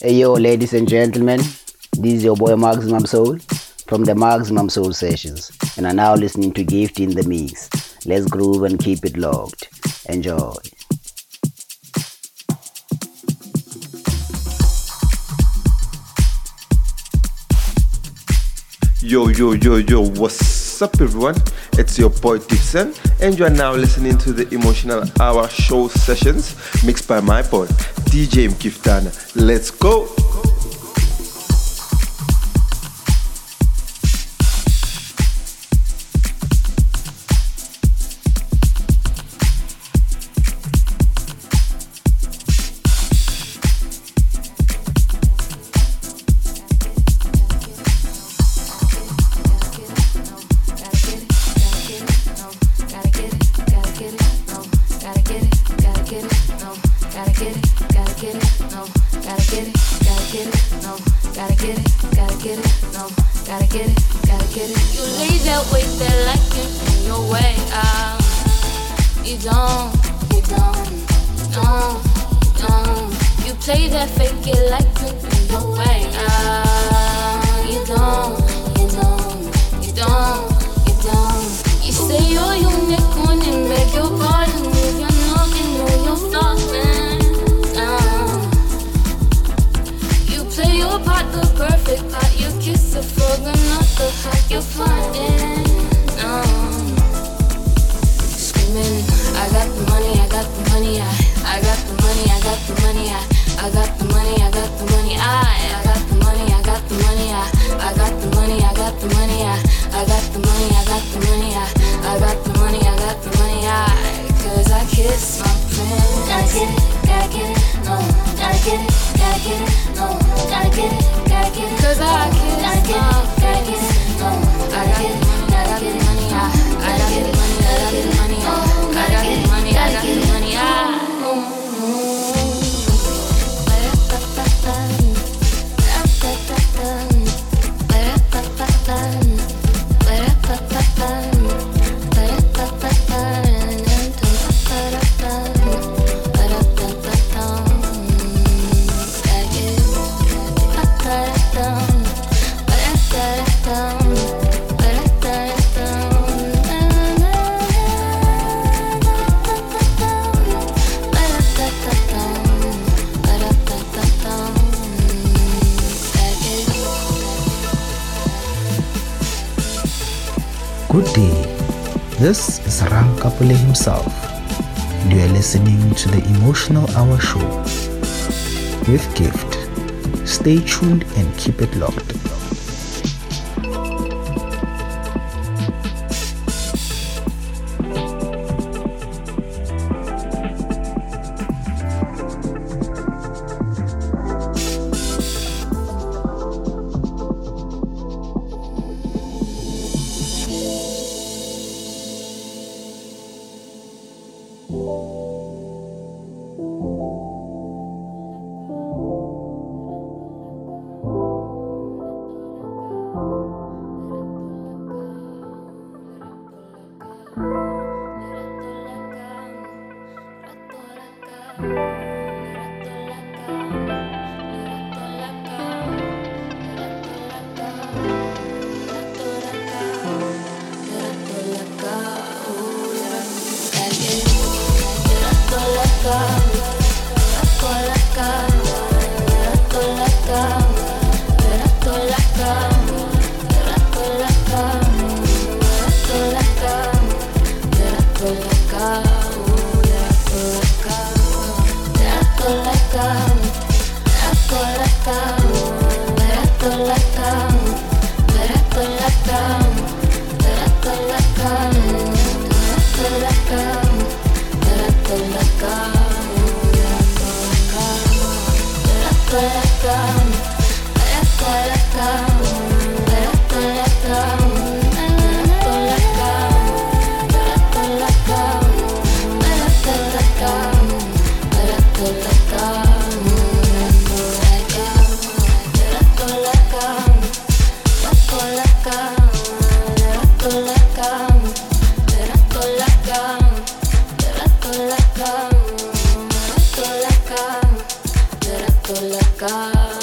Hey yo, ladies and gentlemen, this is your boy Maximum Soul from the Maximum Soul Sessions, and are now listening to Gift in the Mix. Let's groove and keep it locked. Enjoy. Yo, what's up, everyone? It's your boy Dixon, and you are now listening to the Emotional Hour Show Sessions mixed by my boy, DJ Giftana. Let's go! Good day, this is Ram Kapule himself, and you are listening to the Emotional Hour Show with Gift. Stay tuned and keep it locked. Laka.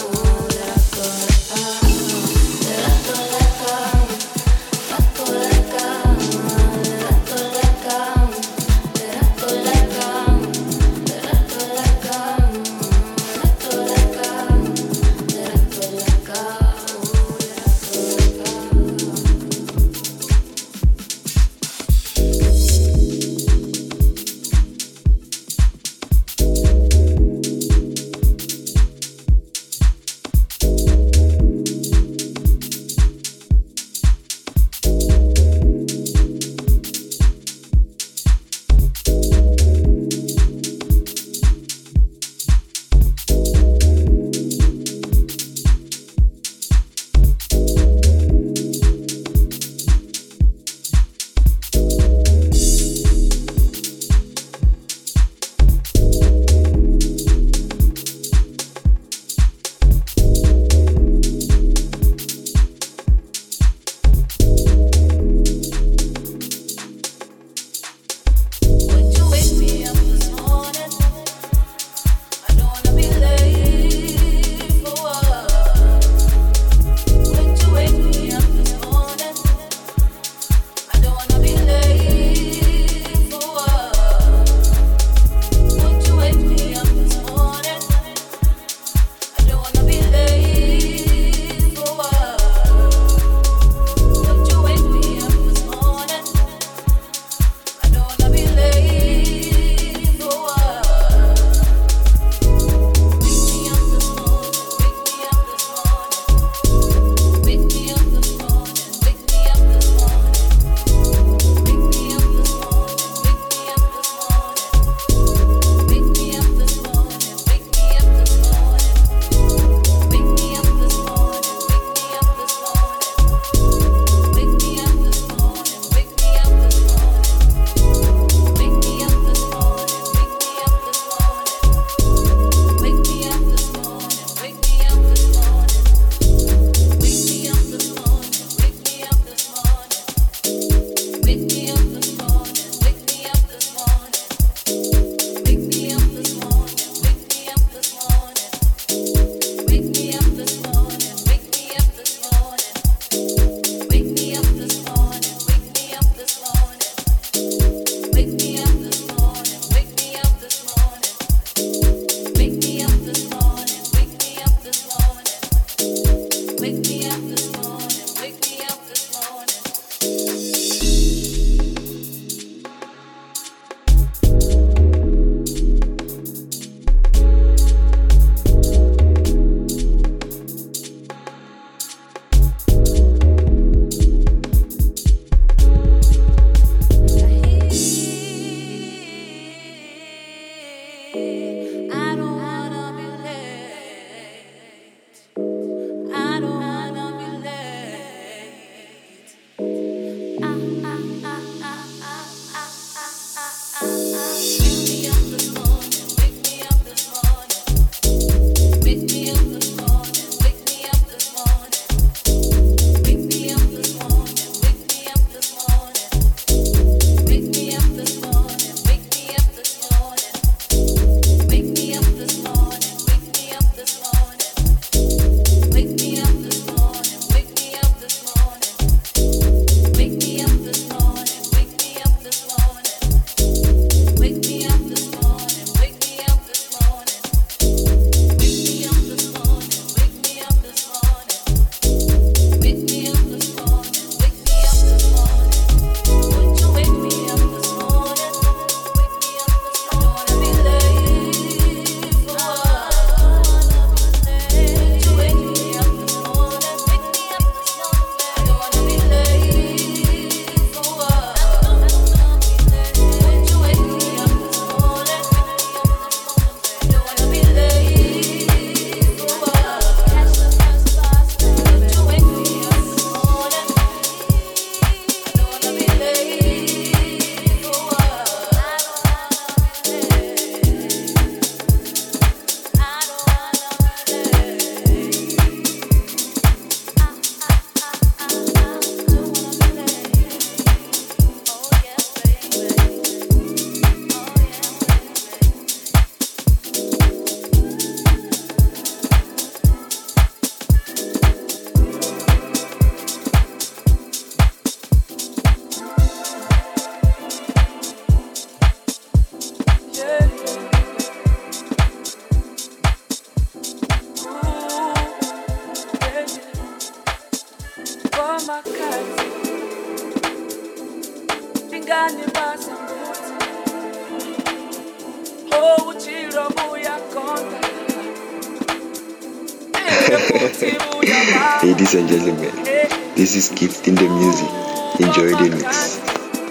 Ladies and gentlemen, this is Gift in the Music. Enjoy the mix.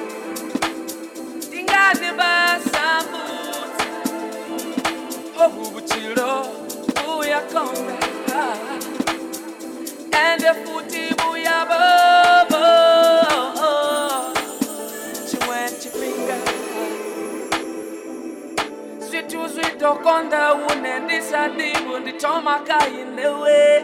And the footy buya bobo, she went to finger. Sweet to sweet okonda une disadibu ndi tomaka in the way.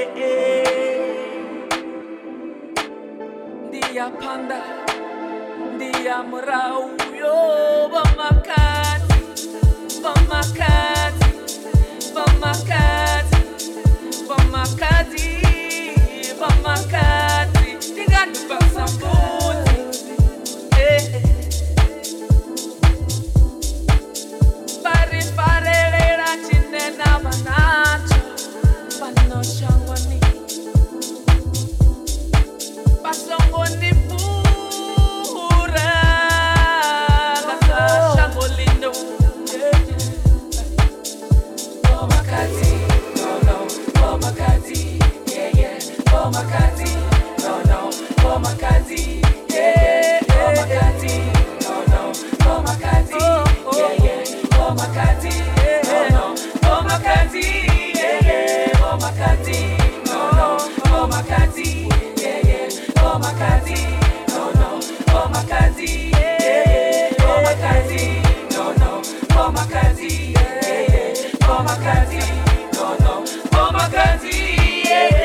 Ndiya panda, ndiya murau yo bamakati, bamakati, bamakati, bamakati. Bamakati, tingani basambuti, pare lera chinena banacho, pano shangoni, pasongoni pura, kasa shangolindo, Bamakati, no, Bamakati. Bamakati, no, Bamakati, yeah, Bamakati, no, Bamakati, yeah, Bamakati, no, Bamakati, yeah, Bamakati, no, Bamakati, yeah, Bamakati, no, Bamakati, yeah, Bamakati, no, Bamakati, yeah, Bamakati, no, Bamakati, yeah.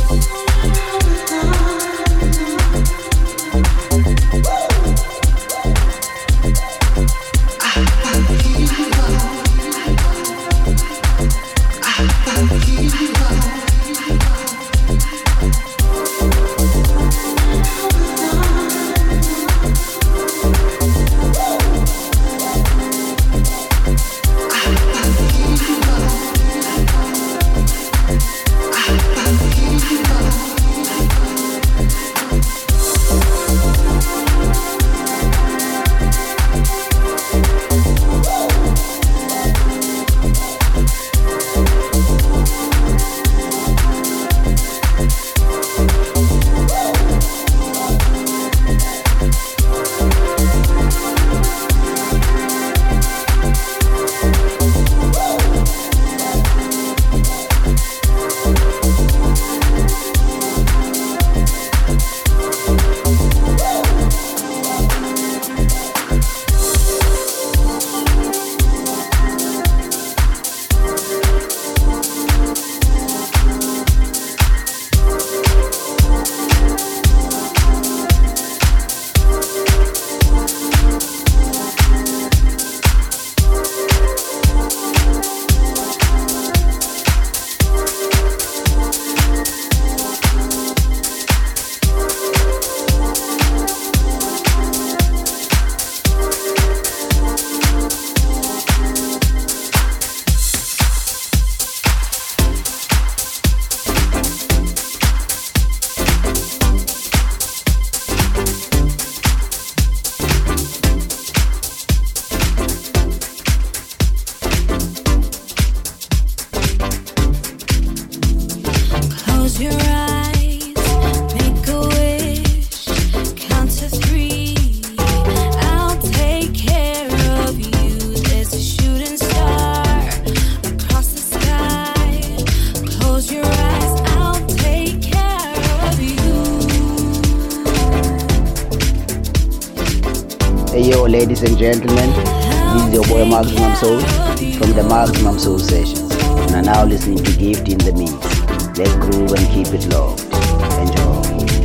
Ladies and gentlemen, this is your boy Maximum Soul from the Maximum Soul Sessions. And are now listening to Gift in the Mix. Let's groove and keep it locked. Enjoy.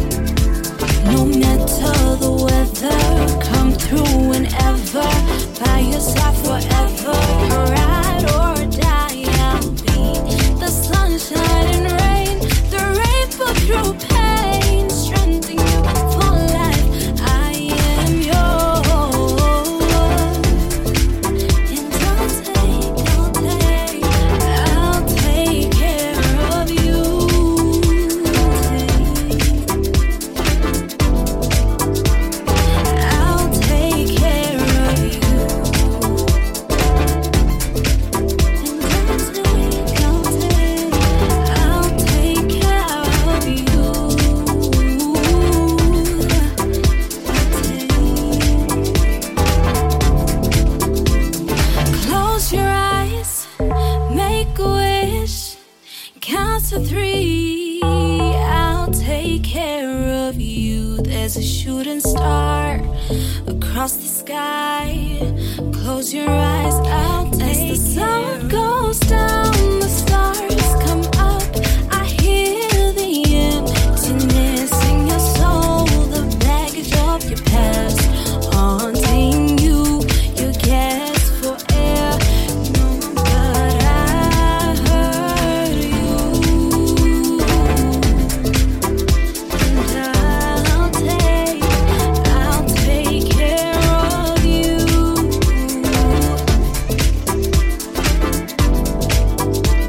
No matter the weather, come through whenever. By your side forever, ride or die. I'll be the sunshine and rain, the rainbow through pain, strengthening you for life. I am yours. Across the sky, close your eyes, I'll take as the sun goes down, the stars come up. I hear the emptiness in your soul, the baggage of your past haunting you. You gasp for air, no, but I heard you, and I'll take care of you.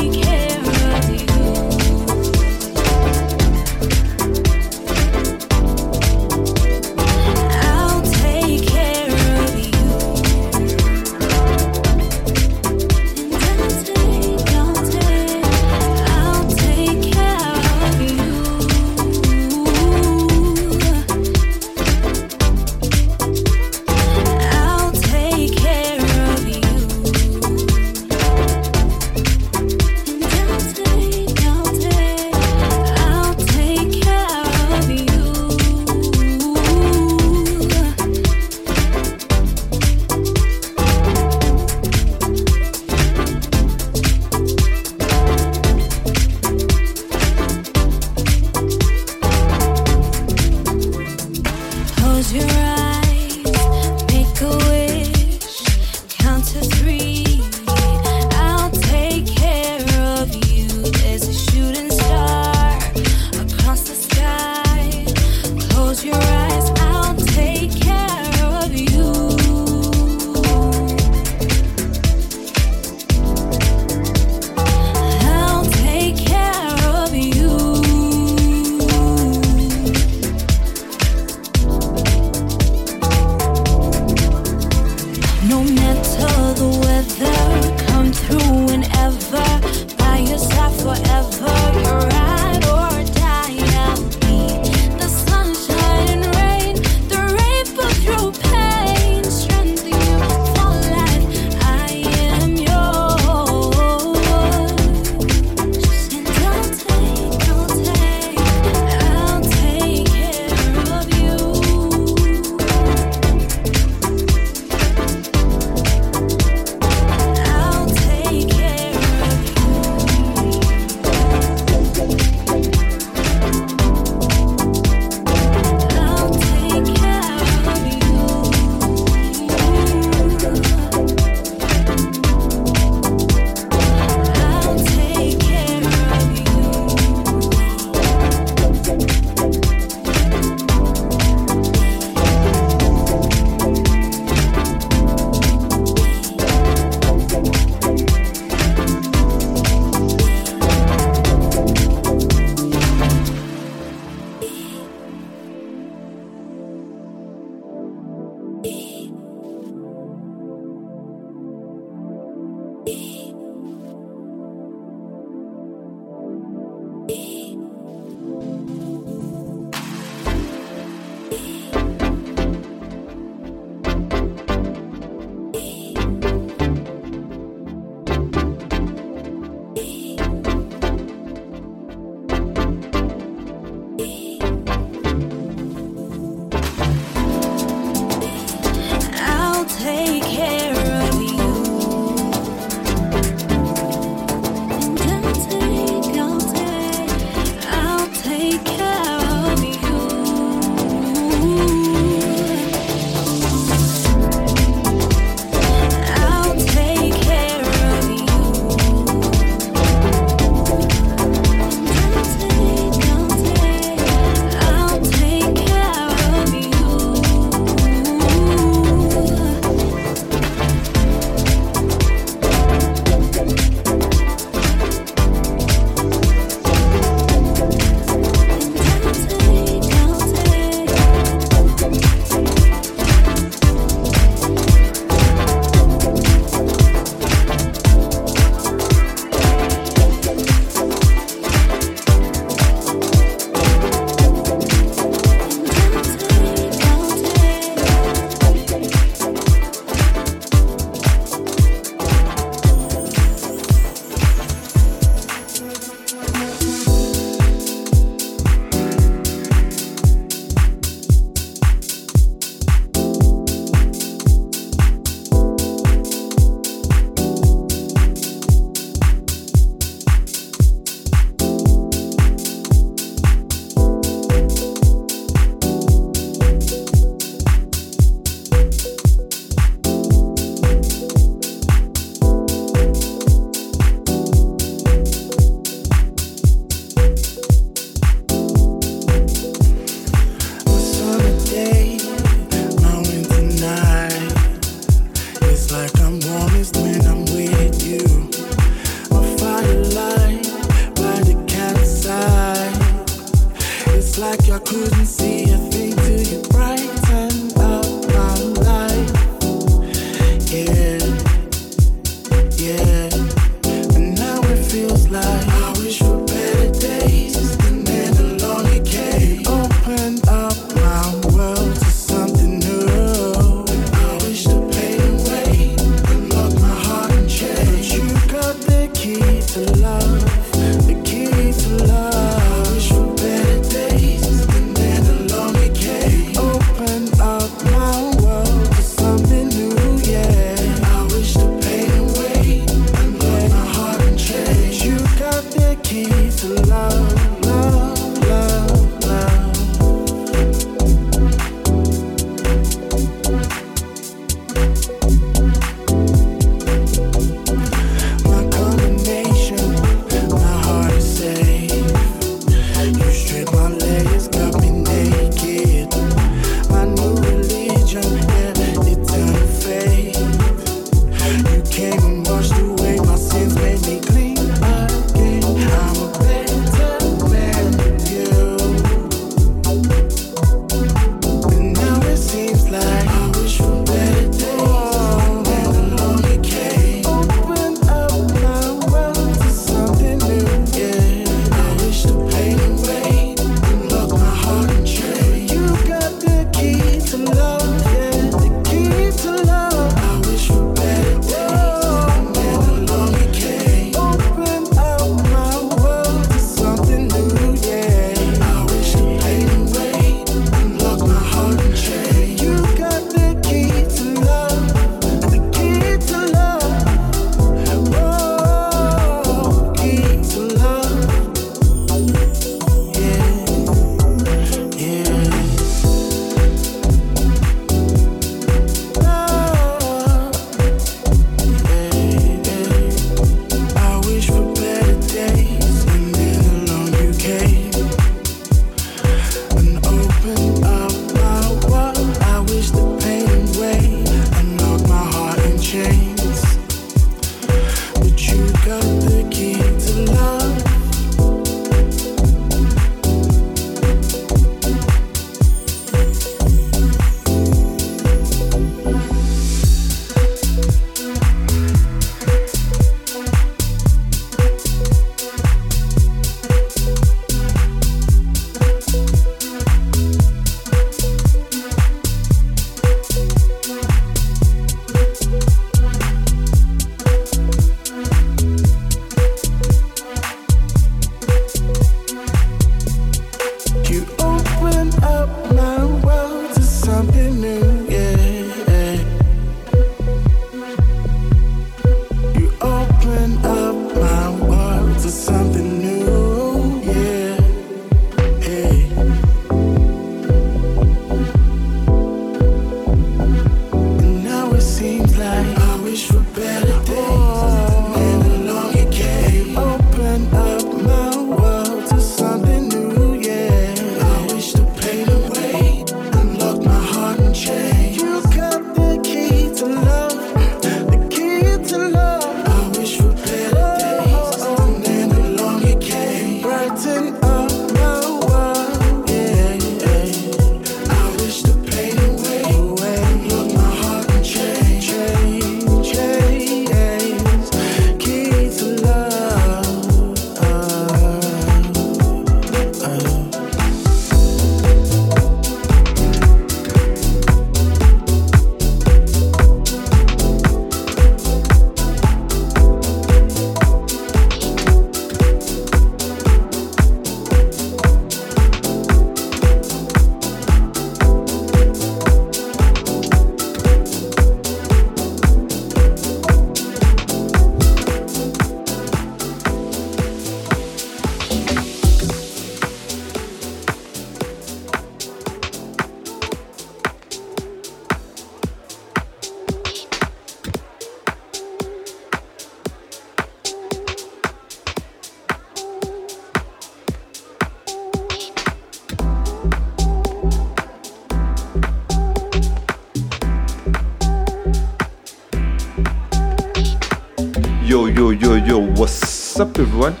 Yo, what's up everyone? It's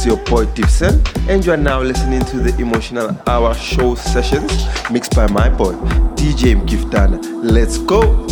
It's your boy Dipson, and you are now listening to the Emotional Hour show sessions mixed by my boy DJ Mkiftana. Let's go!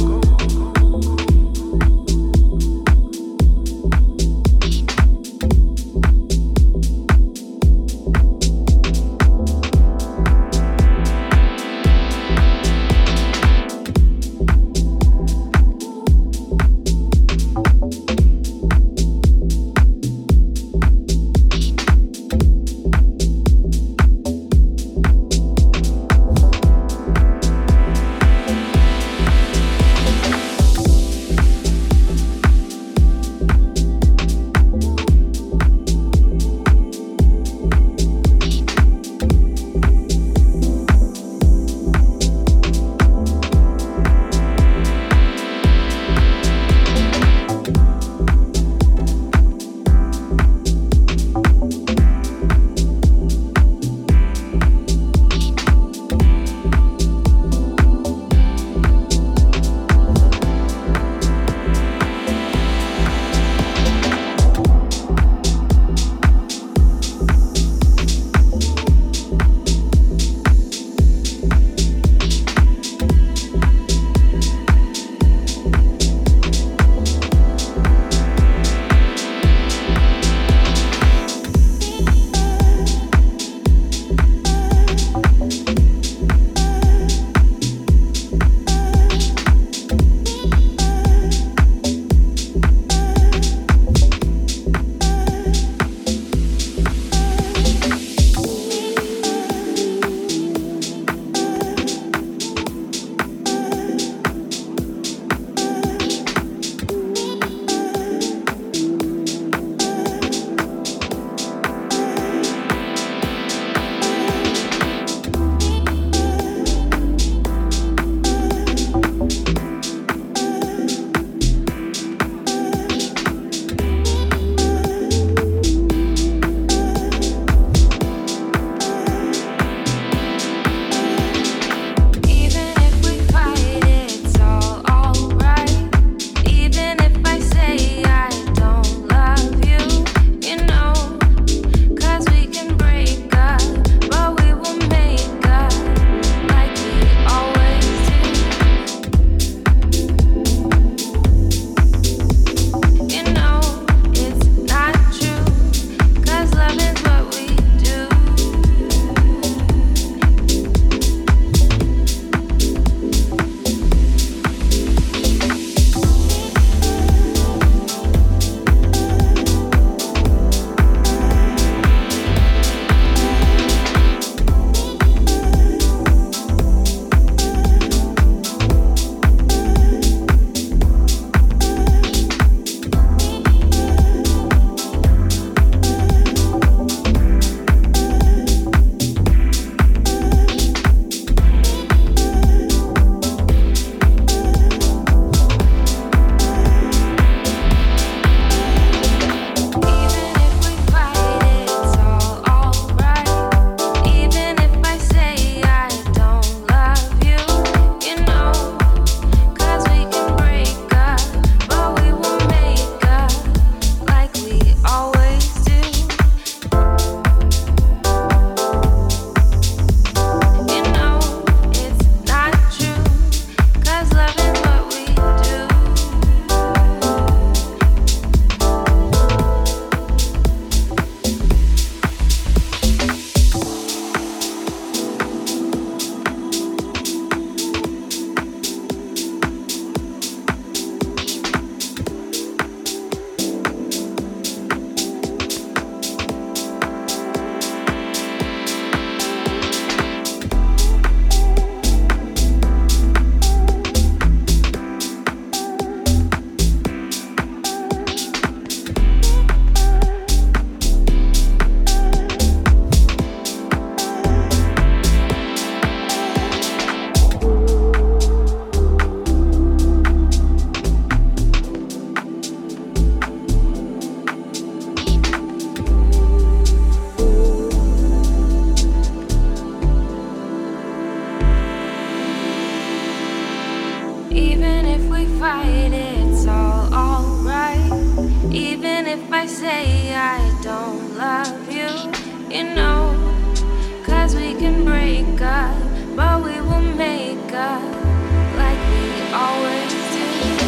Even if we fight, it's all alright. Even if I say I don't love you, you know, 'cause we can break up, but we will make up like we always do.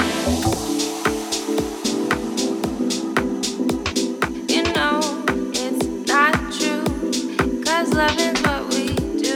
You know, it's not true, 'cause love is what we do.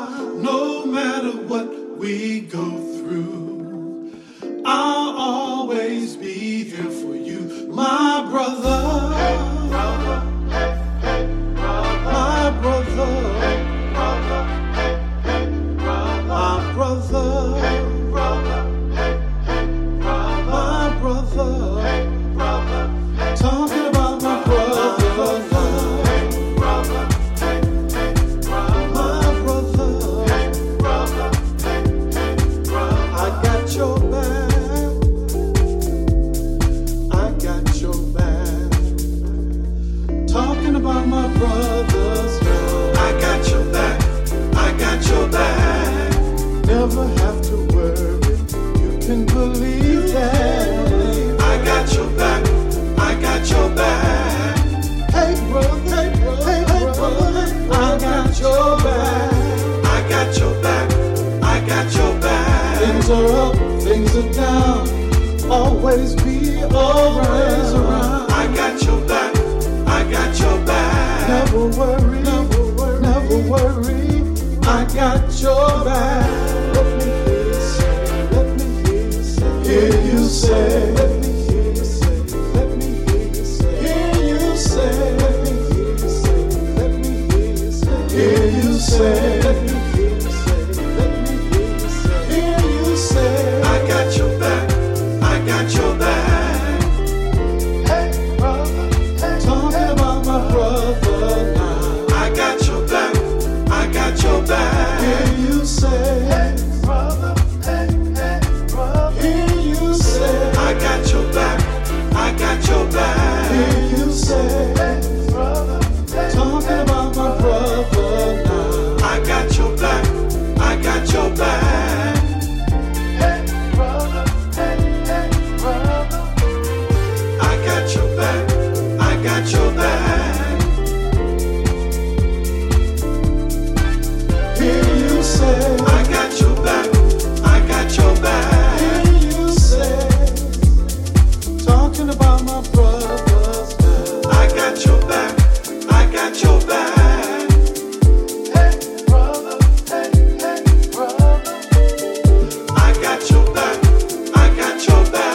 No matter what we go through, I'll always always be there for you, my brother. Hey, brother. Hey, hey, brother. My brother. Hey, brother. Hey, hey, brother. My brother. Hey, brother. Hey, hey, brother. My brother. Hey, brother. Talking about my brother. About my brothers now. I got your back, I got your back. Never have to worry, you can believe that. I got your back, I got your back. Hey brother, hey brother, hey brother, I got your back. I got your back, I got your back. Things are up, things are down, always be always around. I got your back, I got your back. Never worry, never worry, never worry. I got your back. Let me hear you say, let me hear you say, hear you say, let me hear you say, let me hear you say, hear you say, let me hear you say, let me hear you say, hear you say, let me hear you say, let me hear you say, hear you say. I got your back, I got your back. Your back. Hear you say, hey brother, hey, hey brother. Hear you say, I got your back, I got your back. Hear you say, hey brother, hey, talking about my brother now. I got your back, I got your back. Hey brother, hey, hey brother. I got your back, I got your back. I got your back, I got your back. Hear you say, talking about my brothers now. I got your back, I got your back. Hey brother, hey, hey brother. I got your back, I got your back.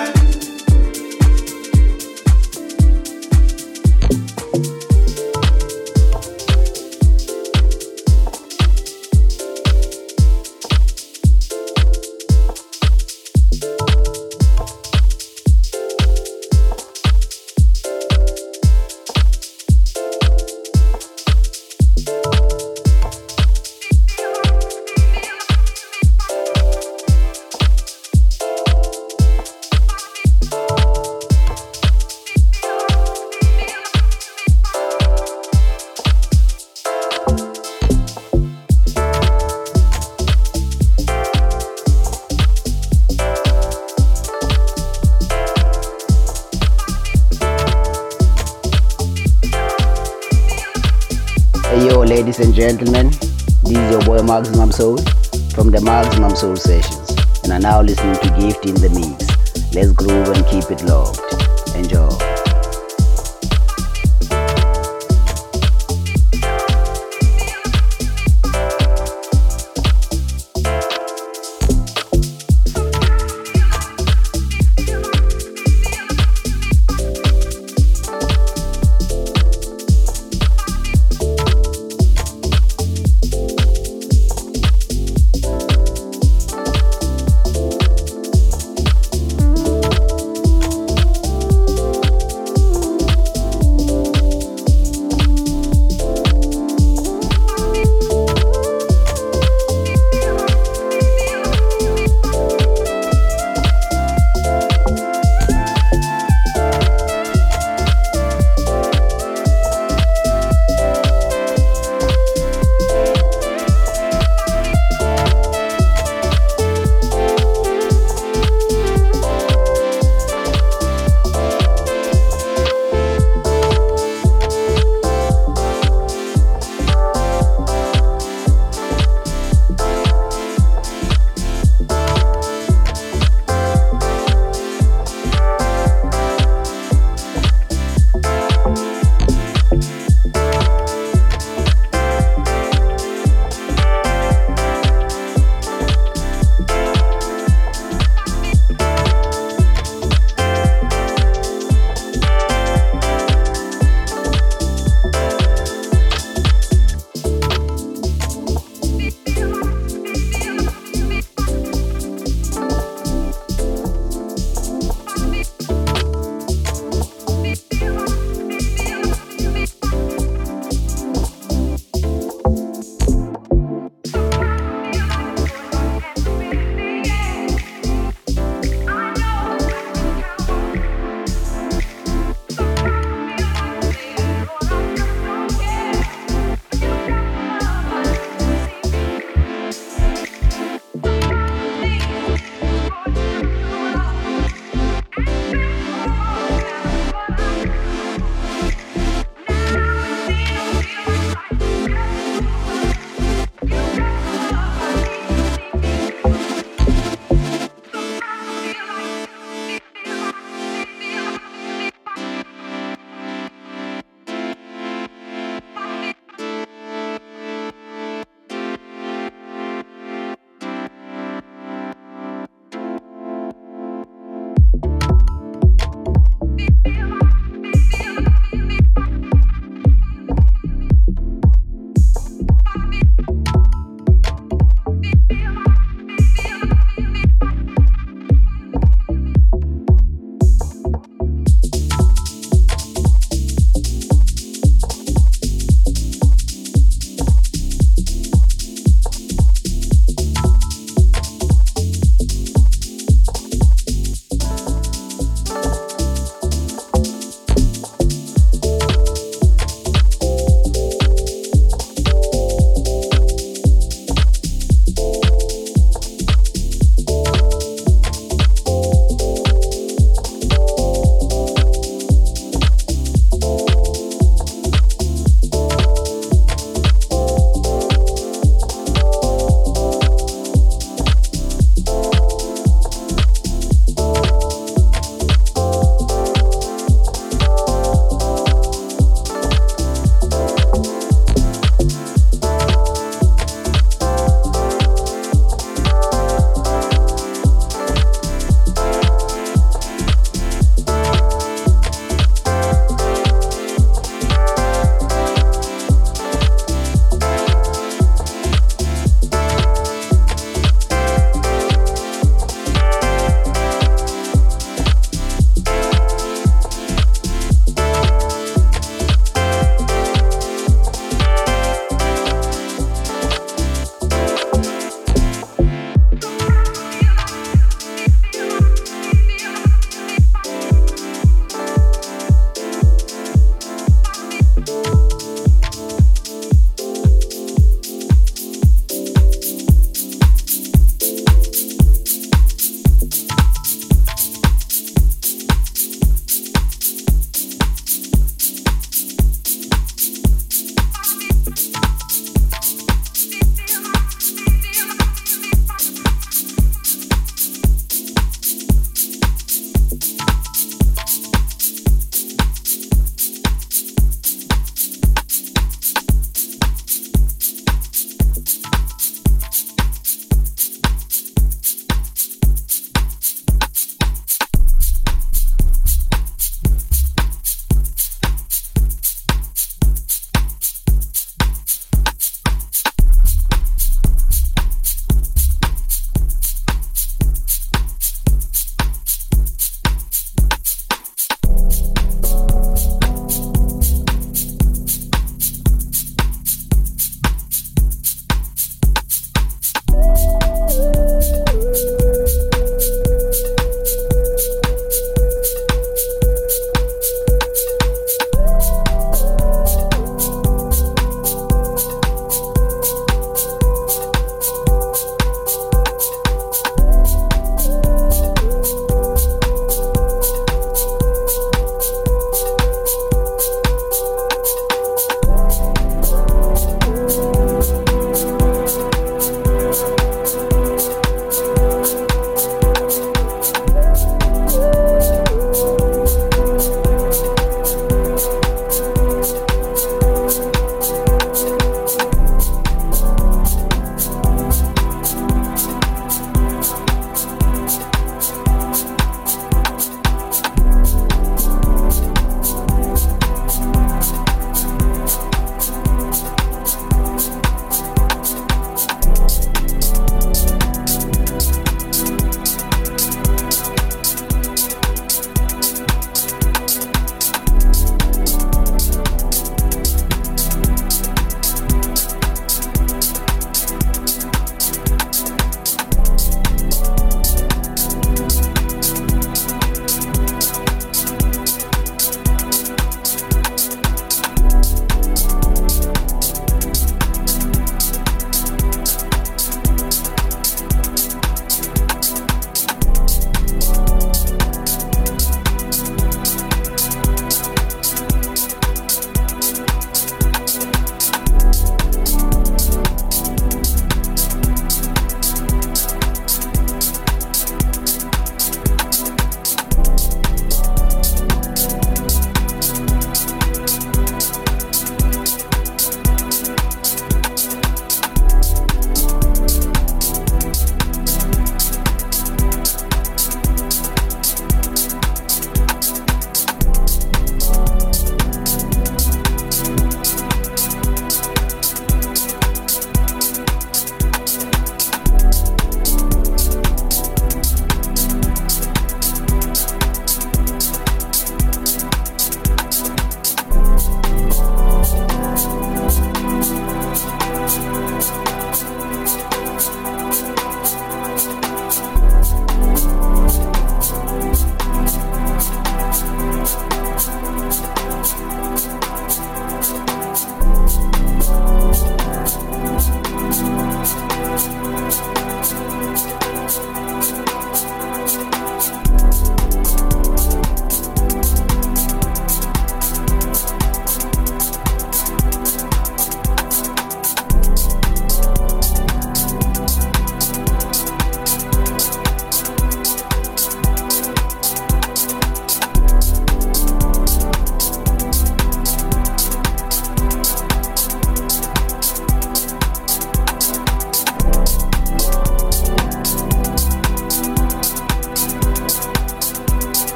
Ladies and gentlemen, this is your boy Maximum Soul from the Maximum Soul Sessions, and are now listening to Gift in the Mix. Let's groove and keep it locked. Enjoy.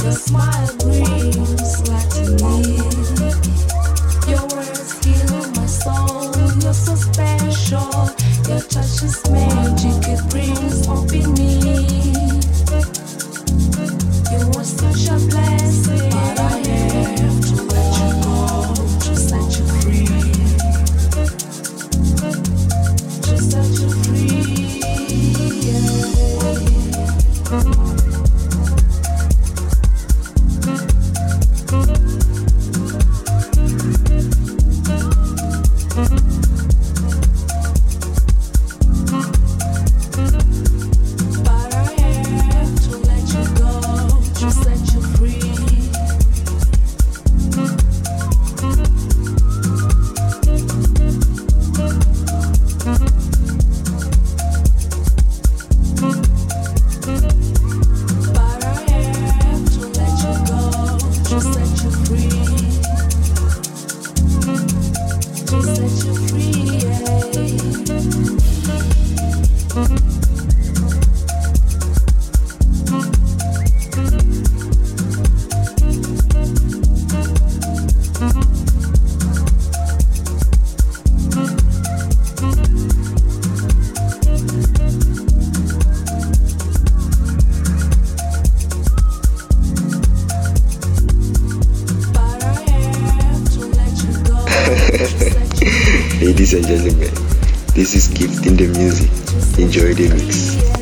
Your smile brings light to me. Your words heal my soul. You're so special. Your touch is magic. It brings hope in me. You were such a blessing, but I have to let you go, to set you free, to set you free. But I have to let you go, to set you free. But I have to let you go, to set you free, to set you free. But I have to let you go, to set you free. Ladies and gentlemen, this is Gift in the Music. Enjoy the mix.